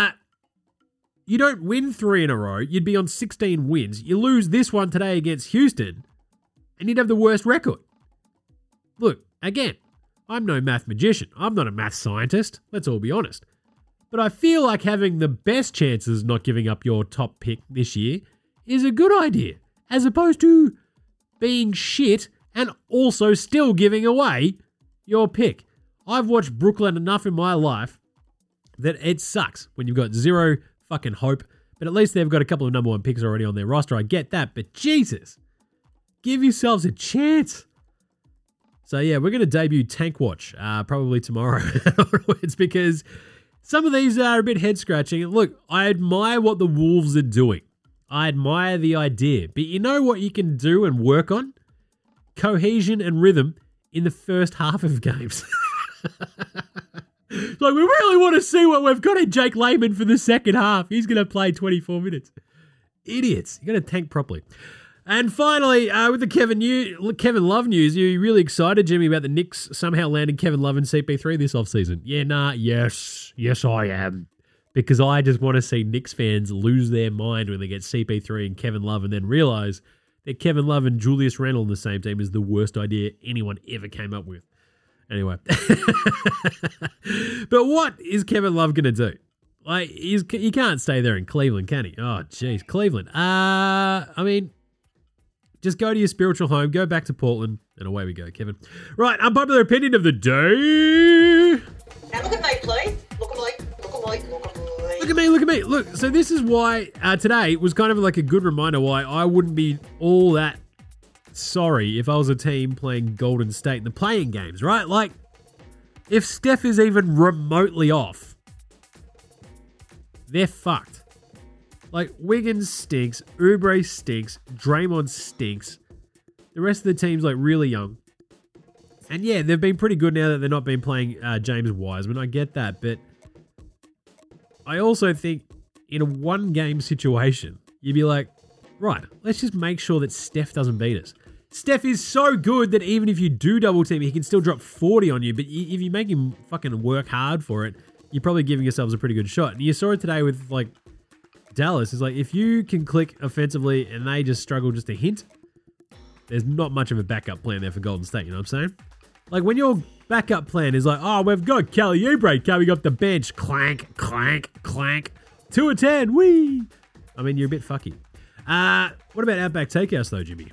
You don't win 3 in a row. You'd be on 16 wins. You lose this one today against Houston, and you'd have the worst record. Look, again, I'm no math magician. I'm not a math scientist. Let's all be honest. But I feel like having the best chances not giving up your top pick this year is a good idea, as opposed to being shit and also still giving away your pick. I've watched Brooklyn enough in my life that it sucks when you've got zero fucking hope, but at least they've got a couple of number 1 picks already on their roster. I get that, but Jesus, give yourselves a chance. So yeah, we're going to debut Tank Watch probably tomorrow onwards because some of these are a bit head-scratching. Look, I admire what the Wolves are doing. I admire the idea. But you know what you can do and work on? Cohesion and rhythm in the first half of games. Like, we really want to see what we've got in Jake Layman for the second half. He's going to play 24 minutes. Idiots. You got to tank properly. And finally, with the Kevin Love news, are you really excited, Jimmy, about the Knicks somehow landing Kevin Love and CP3 this offseason? Yeah, nah, yes, I am. because I just want to see Knicks fans lose their mind when they get CP3 and Kevin Love and then realize that Kevin Love and Julius Randle in the same team is the worst idea anyone ever came up with. Anyway. But what is Kevin Love going to do? Like, he can't stay there in Cleveland, can he? Oh, jeez, Cleveland. I mean, just go to your spiritual home, go back to Portland, and away we go, Kevin. Right, unpopular opinion of the day. Now look at me, please. Look at me. Look at me. Look at me. Look at me, look at me. Look, so this is why today was kind of like a good reminder why I wouldn't be all that sorry if I was a team playing Golden State in the playing games, right? Like, if Steph is even remotely off, they're fucked. Like, Wiggins stinks, Oubre stinks, Draymond stinks. The rest of the team's, like, really young. And yeah, they've been pretty good now that they're not been playing James Wiseman. I get that, but I also think in a one-game situation, you'd be like, right, let's just make sure that Steph doesn't beat us. Steph is so good that even if you do double team, he can still drop 40 on you, but if you make him fucking work hard for it, you're probably giving yourselves a pretty good shot. And you saw it today with, like, Dallas. It's like, if you can click offensively and they just struggle just a hint, there's not much of a backup plan there for Golden State, you know what I'm saying? Like, when your backup plan is like, oh, we've got Kelly Oubre coming off the bench. Clank, clank, clank. 2 of 10, whee! I mean, you're a bit fucky. What about Outback Takehouse, though, Jimmy?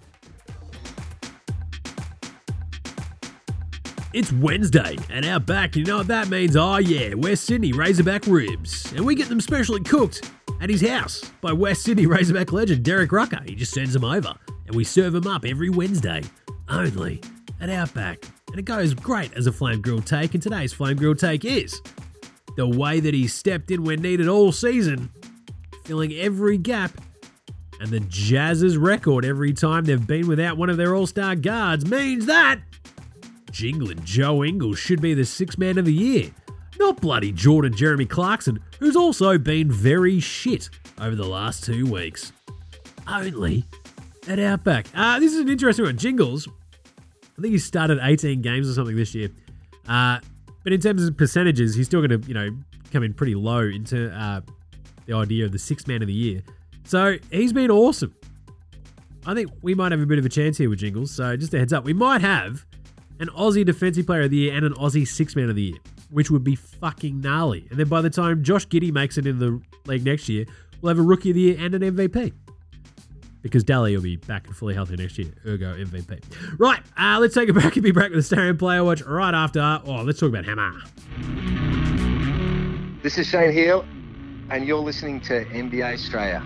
It's Wednesday at Outback. You know what that means? Oh, yeah, West Sydney Razorback ribs. And we get them specially cooked at his house by West Sydney Razorback legend Derek Rucker. He just sends them over, and we serve them up every Wednesday, only at Outback. And it goes great as a flame grilled take, and today's flame grilled take is the way that he stepped in when needed all season, filling every gap, and the Jazz's record every time they've been without one of their all-star guards means that Jingling Joe Ingles should be the sixth man of the year, not bloody Jordan Jeremy Clarkson, who's also been very shit over the last 2 weeks. Only at Outback. This is an interesting one. Jingles, I think he started 18 games or something this year. But in terms of percentages, he's still going to, come in pretty low into the idea of the sixth man of the year. So he's been awesome. I think we might have a bit of a chance here with Jingles. So just a heads up, we might have an Aussie Defensive Player of the Year and an Aussie Sixth Man of the Year, which would be fucking gnarly. And then by the time Josh Giddey makes it in the league next year, we'll have a Rookie of the Year and an MVP. Because Daly will be back and fully healthy next year, ergo MVP. Right, let's take a break and be back with the Stereo Player Watch right after. Let's talk about Hammer. This is Shane Heal, and you're listening to NBA Australia.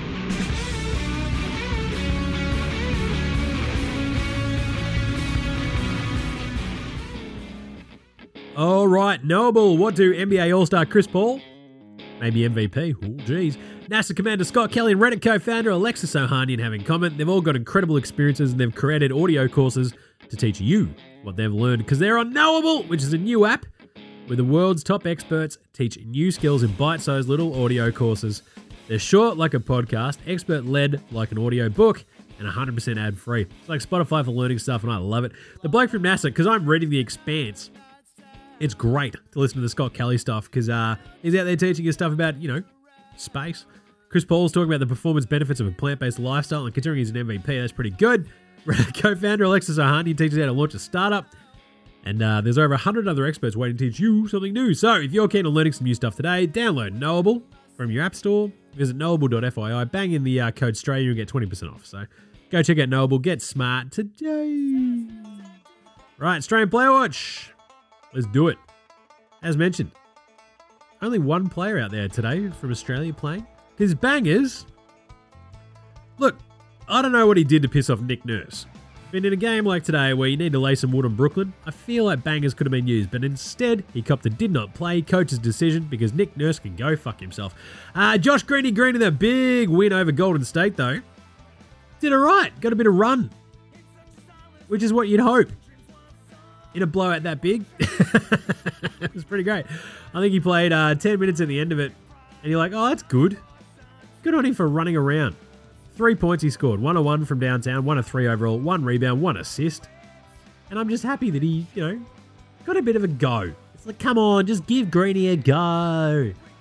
All right, Noble, what do NBA All-Star Chris Paul? Maybe MVP. Oh, geez. NASA Commander Scott Kelly and Reddit co-founder Alexis Ohanian have in common. They've all got incredible experiences and they've created audio courses to teach you what they've learned because they're on Knowable, which is a new app where the world's top experts teach new skills in bite-sized little audio courses. They're short like a podcast, expert-led like an audio book, and 100% ad-free. It's like Spotify for learning stuff, and I love it. The bloke from NASA, because I'm reading The Expanse, it's great to listen to the Scott Kelly stuff because he's out there teaching us stuff about, space. Chris Paul's talking about the performance benefits of a plant-based lifestyle, and considering he's an MVP, that's pretty good. Co-founder Alexis Ohanian teaches how to launch a startup, and there's over 100 other experts waiting to teach you something new. So if you're keen on learning some new stuff today, download Knowable from your app store, visit knowable.fyi, bang in the code STRAY, you'll get 20% off. So go check out Knowable, get smart today. Right, Australian Player Watch. Let's do it. As mentioned, only one player out there today from Australia playing. His bangers. Look, I don't know what he did to piss off Nick Nurse. But in a game like today where you need to lay some wood on Brooklyn, I feel like bangers could have been used. But instead, he copped a did not play coach's decision because Nick Nurse can go fuck himself. Josh Greeny Green in that big win over Golden State, though. Did all right. Got a bit of run. Which is what you'd hope in a blowout that big. It was pretty great. I think he played 10 minutes at the end of it. And you're like, oh, that's good. Good on him for running around. 3 points he scored. 1 of 1 from downtown. 1 of 3 overall. 1 rebound. 1 assist. And I'm just happy that he, got a bit of a go. It's like, come on, just give Greeny a go. Just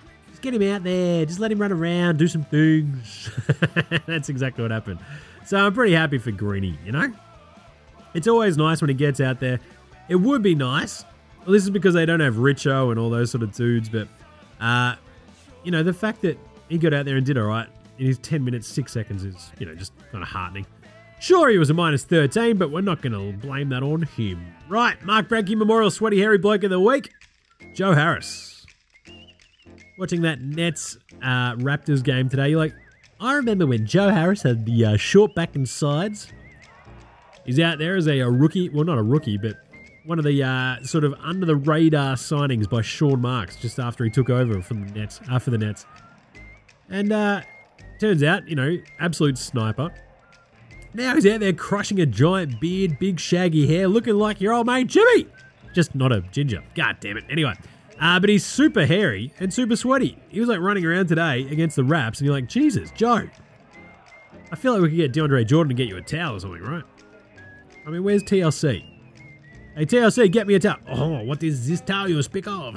get him out there. Just let him run around, do some things. That's exactly what happened. So I'm pretty happy for Greeny, you know? It's always nice when he gets out there. It would be nice. Well, this is because they don't have Richo and all those sort of dudes, but, you know, the fact that he got out there and did all right in his 10 minutes, 6 seconds is, you know, just kind of heartening. Sure, he was a minus 13, but we're not going to blame that on him. Right, Mark Brankey Memorial Sweaty Hairy Bloke of the Week, Joe Harris. Watching that Nets Raptors game today, you're like, I remember when Joe Harris had the short back and sides. He's out there as a rookie. Well, not a rookie, but one of the sort of under-the-radar signings by Sean Marks just after he took over from the Nets, for the Nets. And turns out, you know, absolute sniper. Now he's out there crushing a giant beard, big shaggy hair, looking like your old mate Jimmy. Just not a ginger. God damn it. Anyway, but he's super hairy and super sweaty. He was like running around today against the Raps, and you're like, Jesus, Joe. I feel like we could get DeAndre Jordan to get you a towel or something, right? I mean, where's TLC? Hey, TLC, get me a towel. Oh, what is this towel you speak of?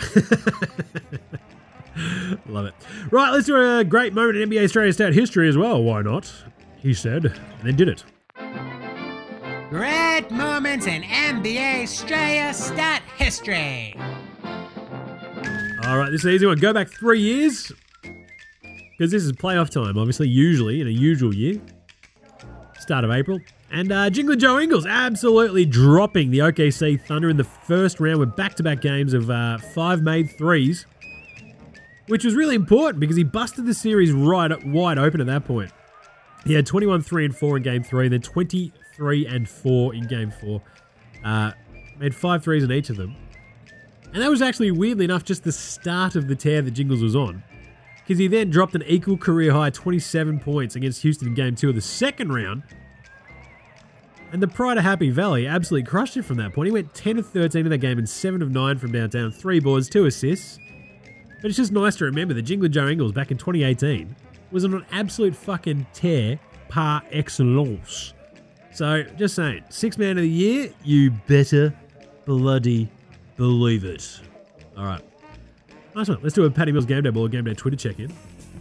Love it. Right, let's do a great moment in NBA Australia stat history as well. Why not? He said, and then did it. Great moments in NBA Australia stat history. All right, this is an easy one. Go back 3 years, because this is playoff time, obviously, usually in a usual year. Start of April. And Jingler Joe Ingles absolutely dropping the OKC Thunder in the first round with back-to-back games of 5 made threes, which was really important because he busted the series wide open at that point. He had 21, 3, and 4 in Game 3, then 23 and 4 in Game 4. Made 5 threes in each of them. And that was actually, weirdly enough, just the start of the tear that Jingles was on, because he then dropped an equal career-high 27 points against Houston in Game 2 of the second round. And the Pride of Happy Valley absolutely crushed it from that point. He went 10 of 13 in that game and 7 of 9 from downtown, 3 boards, 2 assists. But it's just nice to remember that Jingler Joe Ingles back in 2018 was on an absolute fucking tear par excellence. So, just saying, 6th man of the year, you better bloody believe it. All right. Nice one. Let's do a Paddy Mills Game Day Ball, Game Day Twitter check-in.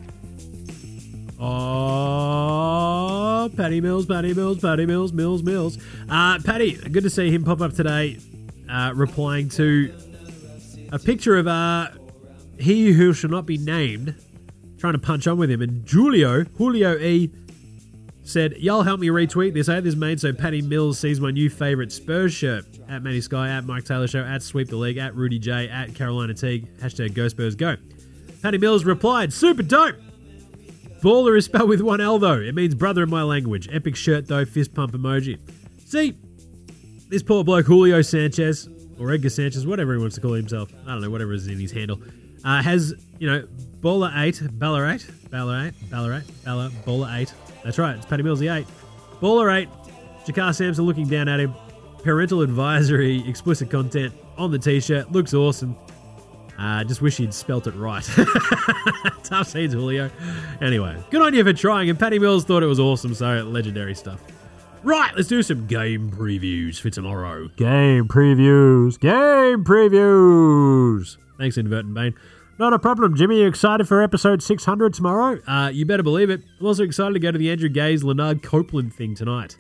Oh, Paddy Mills. Paddy, good to see him pop up today, replying to a picture of he who shall not be named, trying to punch on with him. And Julio E said, y'all help me retweet this. I had this made so Paddy Mills sees my new favourite Spurs shirt. At Matty Sky, at Mike Taylor Show, at Sweep the League, at Rudy J, at Carolina Teague, hashtag Go Spurs Go. Paddy Mills replied, super dope. Baller is spelled with one L though. It means brother in my language. Epic shirt though, fist pump emoji. See, this poor bloke Julio Sanchez, or Edgar Sanchez, whatever he wants to call himself, I don't know, whatever is in his handle, has, you know, Baller 8, Baller 8. That's right, it's Paddy Mills, the 8. Baller 8, Jakar Sampson looking down at him. Parental advisory, explicit content on the t-shirt. Looks awesome. Just wish he'd spelt it right. Tough scenes, Julio. Anyway, good on you for trying, and Paddy Mills thought it was awesome, so legendary stuff. Right, let's do some game previews for tomorrow. Game previews. Thanks, Inverton Bane. Not a problem, Jimmy. You excited for episode 600 tomorrow? You better believe it. I'm also excited to go to the Andrew Gaze, Leonard Copeland thing tonight,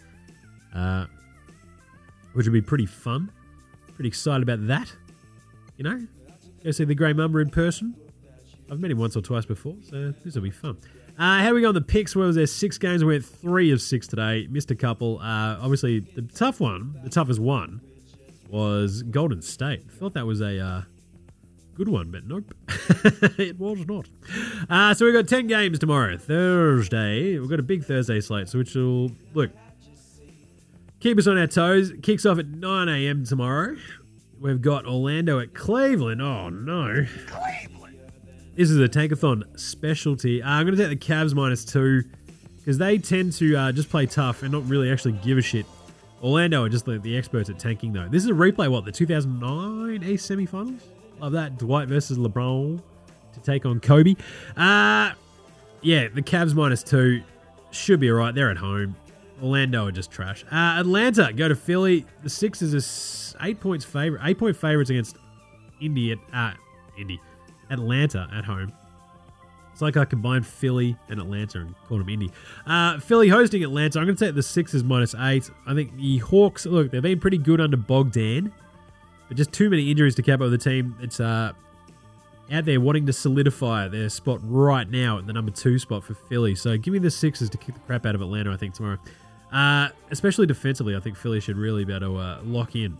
which would be pretty fun. Pretty excited about that. You know, go see the Grey Mamba in person. I've met him once or twice before, so this will be fun. How we go on the picks? Well, was there 6 games? We went 3 of 6 today. Missed a couple. Obviously, the toughest one, was Golden State. Thought that was a good one, but nope. It was not. So we've got 10 games tomorrow. Thursday. We've got a big Thursday slate, so which will, look, keep us on our toes. Kicks off at 9 a.m. tomorrow. We've got Orlando at Cleveland. Oh, no. Cleveland. This is a Tankathon specialty. I'm going to take the Cavs -2 because they tend to just play tough and not really actually give a shit. Orlando are just the experts at tanking, though. This is a replay, the 2009 East semifinals? Love that. Dwight versus LeBron to take on Kobe. Yeah, the Cavs -2 should be all right. They're at home. Orlando are just trash. Atlanta go to Philly. The Sixers are 8-point favorites against Atlanta at home. It's like I combined Philly and Atlanta and called them Indy. Philly hosting Atlanta. I'm going to take the Sixers -8. I think the Hawks, look, they've been pretty good under Bogdan, but just too many injuries to cap over the team. It's out there wanting to solidify their spot right now at the number 2 spot for Philly. So give me the Sixers to kick the crap out of Atlanta, I think, tomorrow. Especially defensively, I think Philly should really be able to lock in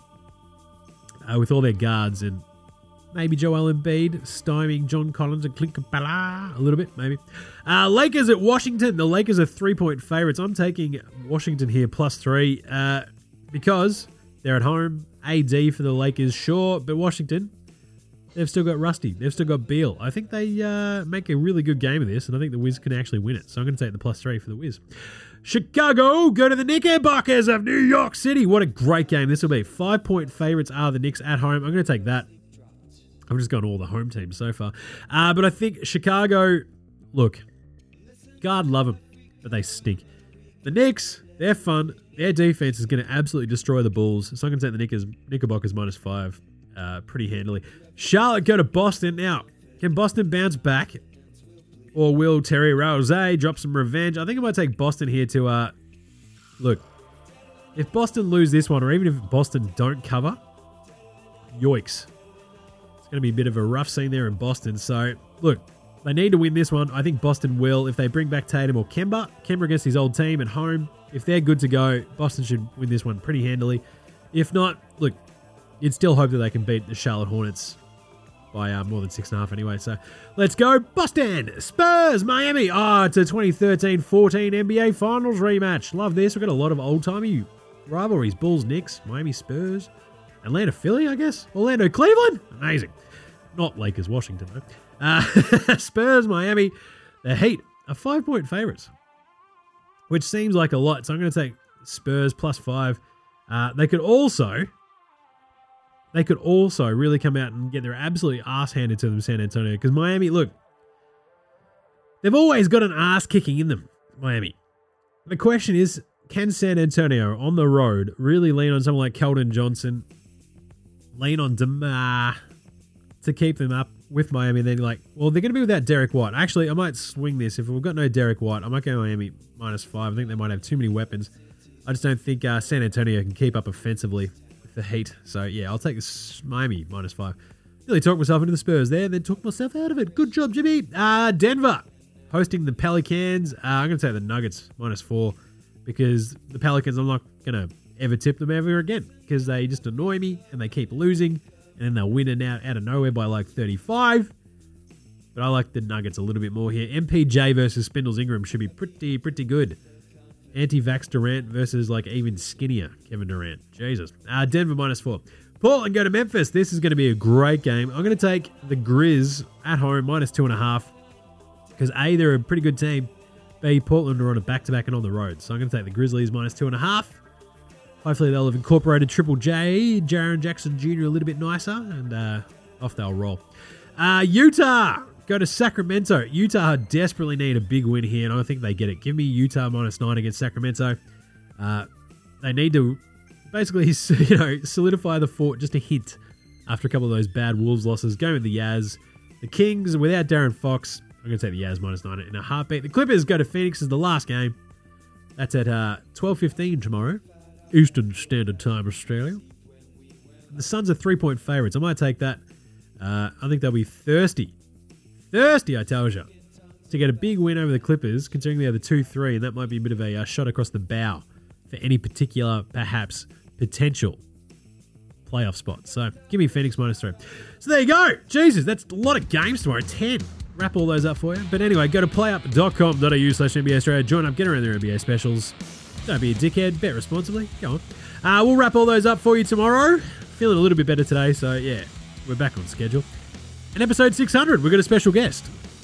with all their guards and maybe Joel Embiid stymieing John Collins and Clint Capella a little bit, maybe. Lakers at Washington. The Lakers are 3-point favorites. I'm taking Washington here +3 because they're at home. AD for the Lakers, sure, but Washington, they've still got Rusty. They've still got Beal. I think they make a really good game of this, and I think the Wiz can actually win it. So I'm going to take the +3 for the Wiz. Chicago go to the Knickerbockers of New York City. What a great game this will be. 5-point favorites are the Knicks at home. I'm going to take that. I'm just going all the home teams so far. But I think Chicago, look, God love them, but they stink. The Knicks, they're fun. Their defense is going to absolutely destroy the Bulls. So I'm going to take the Knickerbockers -5 pretty handily. Charlotte go to Boston. Now, can Boston bounce back? Or will Terry Rozier drop some revenge? I think I might take Boston here to, look, if Boston lose this one, or even if Boston don't cover, yoicks. It's going to be a bit of a rough scene there in Boston. So, look, they need to win this one. I think Boston will. If they bring back Tatum or Kemba against his old team at home, if they're good to go, Boston should win this one pretty handily. If not, look, you'd still hope that they can beat the Charlotte Hornets by more than 6.5 anyway. So, let's go. Boston, Spurs, Miami. It's a 2013-14 NBA Finals rematch. Love this. We've got a lot of old-timey rivalries. Bulls, Knicks, Miami, Spurs. Atlanta, Philly, I guess. Orlando, Cleveland. Amazing. Not Lakers, Washington, though. Spurs, Miami. The Heat are 5-point favorites, which seems like a lot. So I'm going to take Spurs +5. They could also really come out and get their absolutely ass handed to them, San Antonio. Because Miami, look, they've always got an ass kicking in them, Miami. The question is, can San Antonio on the road really lean on someone like Keldon Johnson, lean on DeMar to keep them up with Miami? And then they're going to be without Derek White. Actually, I might swing this. If we've got no Derek White, I might go Miami -5. I think they might have too many weapons. I just don't think San Antonio can keep up offensively with the Heat. So, yeah, I'll take this Miami -5. Nearly talked myself into the Spurs there, then took myself out of it. Good job, Jimmy. Denver hosting the Pelicans. I'm going to take the Nuggets -4 because the Pelicans, I'm not going to ever tip them ever again because they just annoy me and they keep losing and then they'll win it out of nowhere by 35. But I like the Nuggets a little bit more here. MPJ versus Spindles Ingram should be pretty good. Anti-vax Durant versus even skinnier Kevin Durant. Jesus. Denver -4. Portland go to Memphis. This is going to be a great game. I'm going to take the Grizz at home -2.5 because A, they're a pretty good team. B, Portland are on a back-to-back and on the road. So I'm going to take the Grizzlies -2.5. Hopefully they'll have incorporated Triple J, Jaren Jackson Jr. a little bit nicer, and off they'll roll. Utah go to Sacramento. Utah desperately need a big win here, and I think they get it. Give me Utah -9 against Sacramento. They need to basically, solidify the fort just a hint after a couple of those bad Wolves losses. Going with the Jazz. The Kings without Darren Fox. I'm going to take the Jazz -9 in a heartbeat. The Clippers go to Phoenix as the last game. That's at 12:15 tomorrow. Eastern Standard Time, Australia. The Suns are 3-point favorites. I might take that. I think they'll be thirsty, I tell you, to get a big win over the Clippers, considering they're the 2-3, and that might be a bit of a shot across the bow for any particular, perhaps, potential playoff spot. So, give me Phoenix -3. So, there you go. Jesus, that's a lot of games tomorrow. 10. Wrap all those up for you. But anyway, go to playup.com.au/NBA Australia. Join up, get around their NBA specials. Don't be a dickhead. Bet responsibly. Go on. We'll wrap all those up for you tomorrow. Feeling a little bit better today, so yeah, we're back on schedule. And episode 600, we've got a special guest.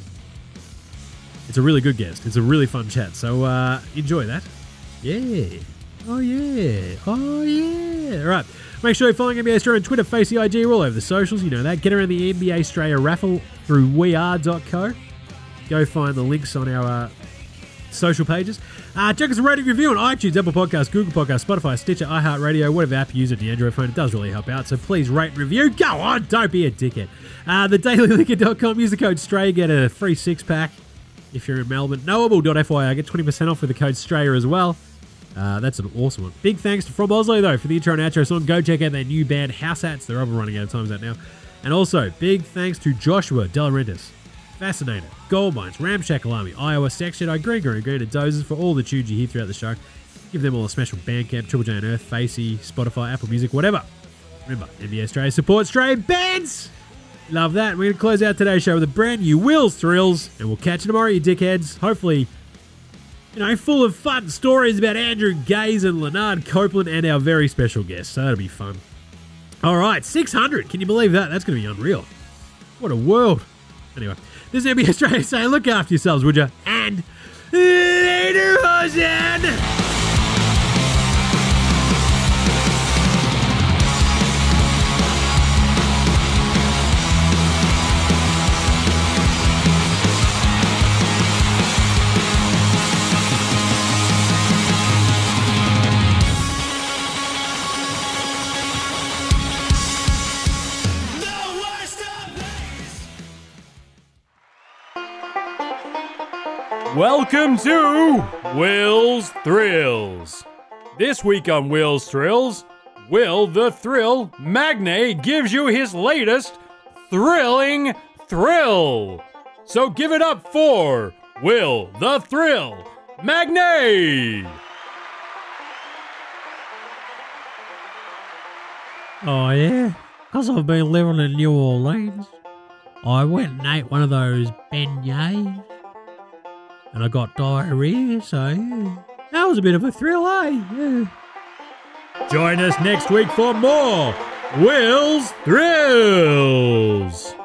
It's a really good guest. It's a really fun chat, so enjoy that. Yeah. Oh, yeah. Oh, yeah. All right. Make sure you're following NBA Australia on Twitter, Facey IG, we're all over the socials. You know that. Get around the NBA Australia raffle through weare.co. Go find the links on our social pages. Check us a rating review on iTunes, Apple Podcasts, Google Podcasts, Spotify, Stitcher, iHeartRadio, whatever app you use on the Android phone. It does really help out, so please rate and review. Go on, don't be a dickhead. TheDailyLiquor.com, use the code STRAY, get a free 6-pack. if you're in Melbourne. Knowable.fyi, get 20% off with the code STRAYA as well. That's an awesome one. Big thanks to From Oslo, though, for the intro and outro song. Go check out their new band, House Hats. They're over running out of times out now. And also, big thanks to Joshua De Laurentiis, Fascinator, Goldmines, Ramshackle Army, Iowa, Sex Jedi, Green, and Dozers for all the tunes you hear throughout the show. Give them all a special Bandcamp, Triple J and Earth, Facey, Spotify, Apple Music, whatever. Remember, NBA Australia support Australian bands! Love that. We're going to close out today's show with a brand new Will's Thrills, and we'll catch you tomorrow, you dickheads. Hopefully, full of fun stories about Andrew Gaze and Leonard Copeland and our very special guest. So that'll be fun. All right, 600. Can you believe that? That's going to be unreal. What a world. Anyway, this is NBA Australia saying look after yourselves, would you? And later, Hosen! Welcome to Will's Thrills. This week on Will's Thrills, Will the Thrill Magnay gives you his latest thrilling thrill. So give it up for Will the Thrill Magnay. Oh, yeah? Because I've been living in New Orleans, I went and ate one of those beignets. And I got diarrhea, so yeah. That was a bit of a thrill, eh? Yeah. Join us next week for more Will's Thrills.